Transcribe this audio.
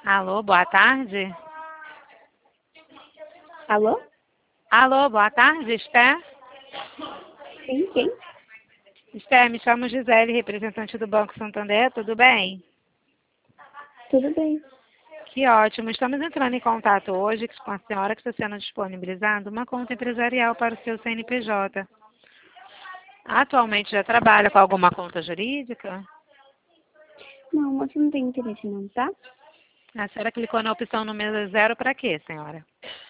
Alô, boa tarde. Alô? Alô, boa tarde, Esther. Sim, quem? Esther, me chamo Gisele, representante do Banco Santander, tudo bem? Tudo bem. Que ótimo. Estamos entrando em contato hoje com a senhora que está sendo disponibilizada uma conta empresarial para o seu CNPJ. Atualmente já trabalha com alguma conta jurídica? Não, você não tem interesse não, tá? A senhora clicou na opção número 0 para quê, senhora?